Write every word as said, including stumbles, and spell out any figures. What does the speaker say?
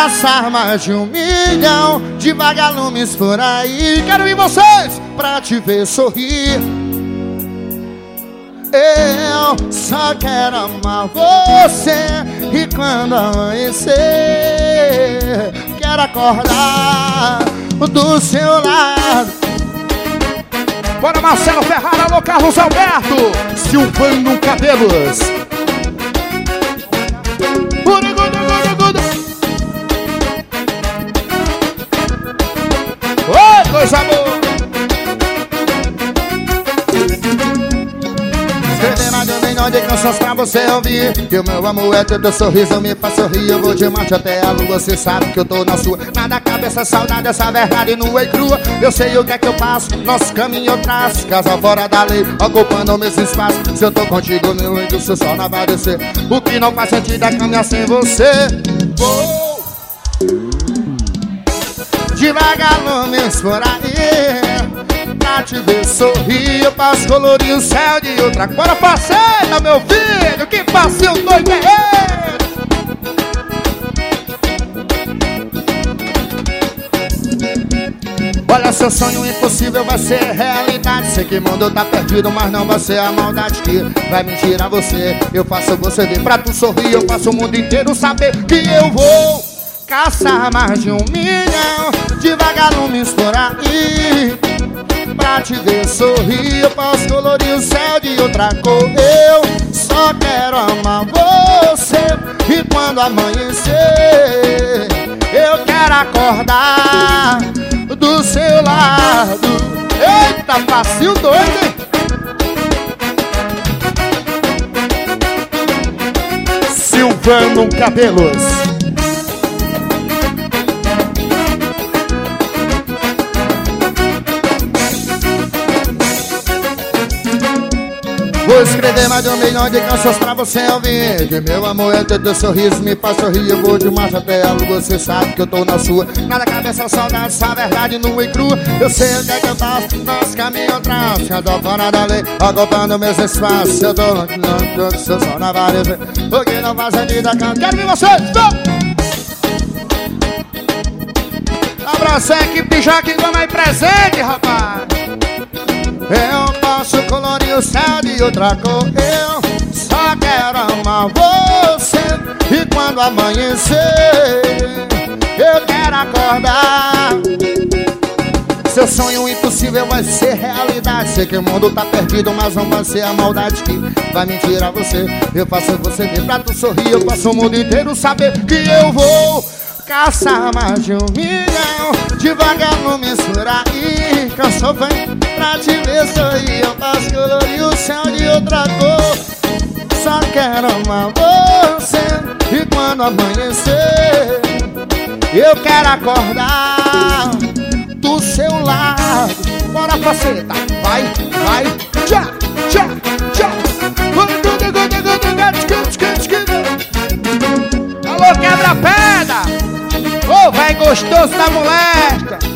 caçar mais de um milhão de vagalumes por aí. Quero ver vocês pra te ver sorrir. Eu só quero amar você e quando amanhecer quero acordar do seu lado. Bora Marcelo Ferrara, alô Carlos Alberto, Silvano Cabelos. Oi, coisa boa. Escrever mais de um milhão de canções pra você ouvir. Que o meu amor é teu sorriso, me faz sorrir. Eu vou de Marte até a lua, você sabe que eu tô na sua. Nada cabe essa saudade, essa verdade nua e crua. Eu sei o que é que eu passo, nosso caminho eu traço. Casa fora da lei, ocupando o mesmo espaço. Se eu tô contigo, meu lindo, seu sol não vai descer. O que não faz sentido é caminhar sem você. Vou devagar lumes por aí pra te ver sorrir. Eu posso colorir o céu de outra cor. Bora parceira, meu filho, que passinho doido guerreiro. Olha, seu sonho impossível vai ser realidade. Sei que o mundo tá perdido, mas não vai ser a maldade que vai me tirar você. Eu faço você ver pra tu sorrir. Eu faço o mundo inteiro saber que eu vou caçar mais de um milhão de vagalumes por aí pra te ver sorrir. Eu posso colorir o céu de outra cor. Eu só quero amar você e quando amanhecer eu quero acordar do seu lado. Eita, passinho doido, hein? Silvano Cabelos. Vou escrever mais de um milhão de canções pra você ouvir. Que meu amor é teu sorriso, me faz sorrir. Eu vou de marcha até a lua, você sabe que eu tô na sua. Nada cabe essa saudade, essa verdade nua e crua. Eu sei o que é que eu faço, nosso caminho eu traço. Eu tô fora da lei, ocupando meus espaços. Eu tô no seu sol na vareza. O que não faz sentido é canto. Quero ver vocês! Abraço a equipe Joaquim Gama aí presente, rapaz. Eu posso colorir o céu de outra cor. Eu só quero amar você e quando amanhecer eu quero acordar. Seu sonho impossível vai ser realidade. Sei que o mundo tá perdido, mas não vai ser a maldade que vai me tirar você. Eu faço você ver pra tu sorrir. Eu faço o mundo inteiro saber que eu vou caçar mais de um milhão de vagalumes por aí. Canção vem pra te ver sorrir. Eu faço colorir o céu de outra cor. Só quero amar você e quando amanhecer eu quero acordar do seu lado. Bora, faceta, vai, vai, tchá, tchá, tchá. Alô, quebra-pedra. Ô, oh, vai gostoso da molesta.